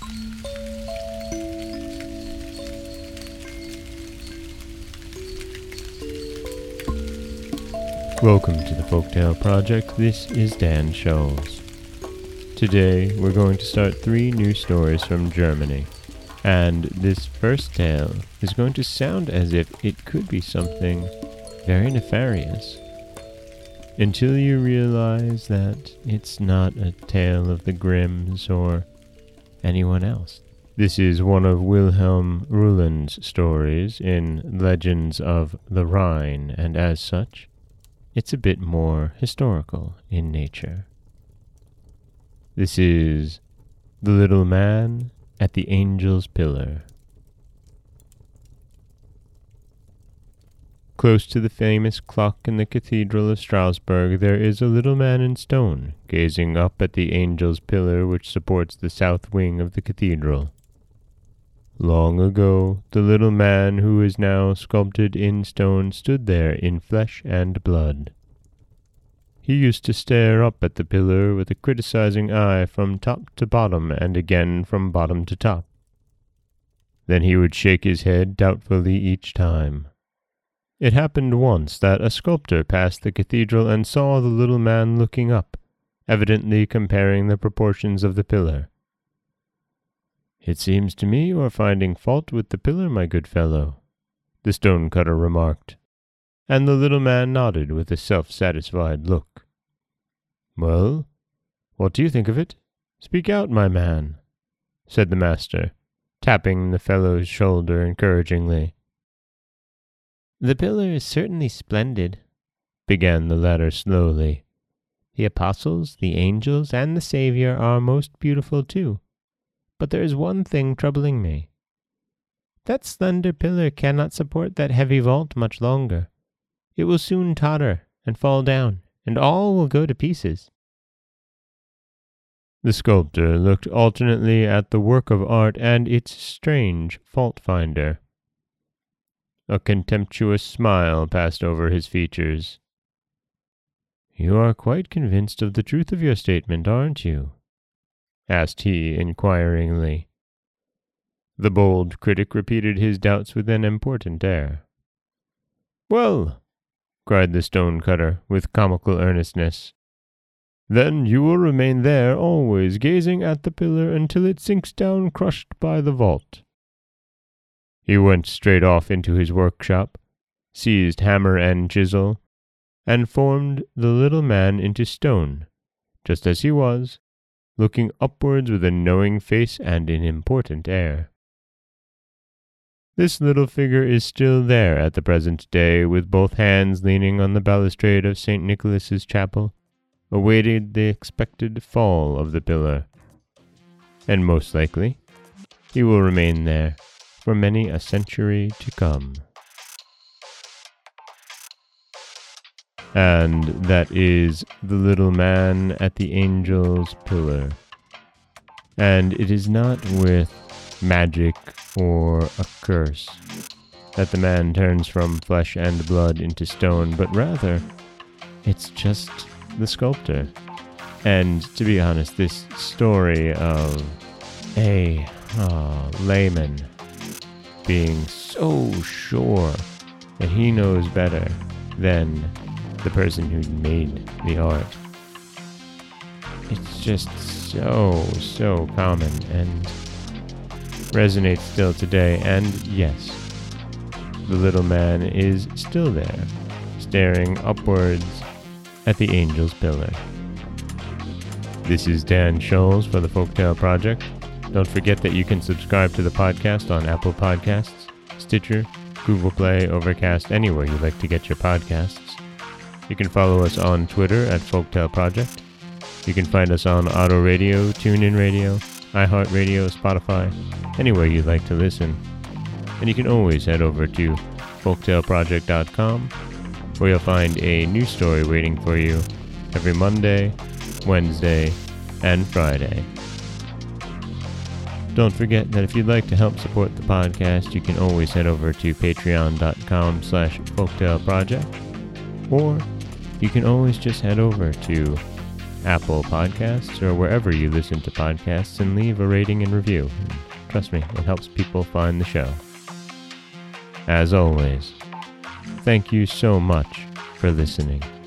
Welcome to the Folktale Project. This is Dan Scholes. Today we're going to start 3 new stories from Germany, and this first tale is going to sound as if it could be something very nefarious, until you realize that it's not a tale of the Grimms or anyone else. This is one of Wilhelm Reuland's stories in Legends of the Rhine, and as such, it's a bit more historical in nature. This is The Little Man at the Angel's Pillar. Close to the famous clock in the Cathedral of Strasbourg, there is a little man in stone, gazing up at the Angel's Pillar which supports the south wing of the cathedral. Long ago, the little man who is now sculpted in stone stood there in flesh and blood. He used to stare up at the pillar with a criticizing eye from top to bottom and again from bottom to top. Then he would shake his head doubtfully each time. It happened once that a sculptor passed the cathedral and saw the little man looking up, evidently comparing the proportions of the pillar. "It seems to me you are finding fault with the pillar, my good fellow," the stone-cutter remarked, and the little man nodded with a self-satisfied look. "Well, what do you think of it? Speak out, my man," said the master, tapping the fellow's shoulder encouragingly. "The pillar is certainly splendid," began the latter slowly. "The apostles, the angels, and the Saviour are most beautiful too. But there is one thing troubling me. That slender pillar cannot support that heavy vault much longer. It will soon totter and fall down, and all will go to pieces." The sculptor looked alternately at the work of art and its strange fault-finder. A contemptuous smile passed over his features. "You are quite convinced of the truth of your statement, aren't you?" asked he inquiringly. The bold critic repeated his doubts with an important air. "Well," cried the stone-cutter with comical earnestness, "then you will remain there always gazing at the pillar until it sinks down crushed by the vault." He went straight off into his workshop, seized hammer and chisel, and formed the little man into stone, just as he was, looking upwards with a knowing face and an important air. This little figure is still there at the present day, with both hands leaning on the balustrade of St. Nicholas's chapel, awaiting the expected fall of the pillar. And most likely, he will remain there for many a century to come. And that is The Little Man at the Angel's Pillar. And it is not with magic or a curse that the man turns from flesh and blood into stone, but rather, it's just the sculptor. And to be honest, this story of a layman being so sure that he knows better than the person who made the art. It's just so common and resonates still today, and yes, the little man is still there, staring upwards at the Angel's Pillar. This is Dan Scholes for the Folktale Project. Don't forget that you can subscribe to the podcast on Apple Podcasts, Stitcher, Google Play, Overcast, anywhere you like to get your podcasts. You can follow us on Twitter at Folktale Project. You can find us on Auto Radio, TuneIn Radio, iHeartRadio, Spotify, anywhere you'd like to listen. And you can always head over to folktaleproject.com, where you'll find a new story waiting for you every Monday, Wednesday, and Friday. Don't forget that if you'd like to help support the podcast, you can always head over to patreon.com/folktaleproject, or you can always just head over to Apple Podcasts or wherever you listen to podcasts and leave a rating and review. And trust me, it helps people find the show. As always, thank you so much for listening.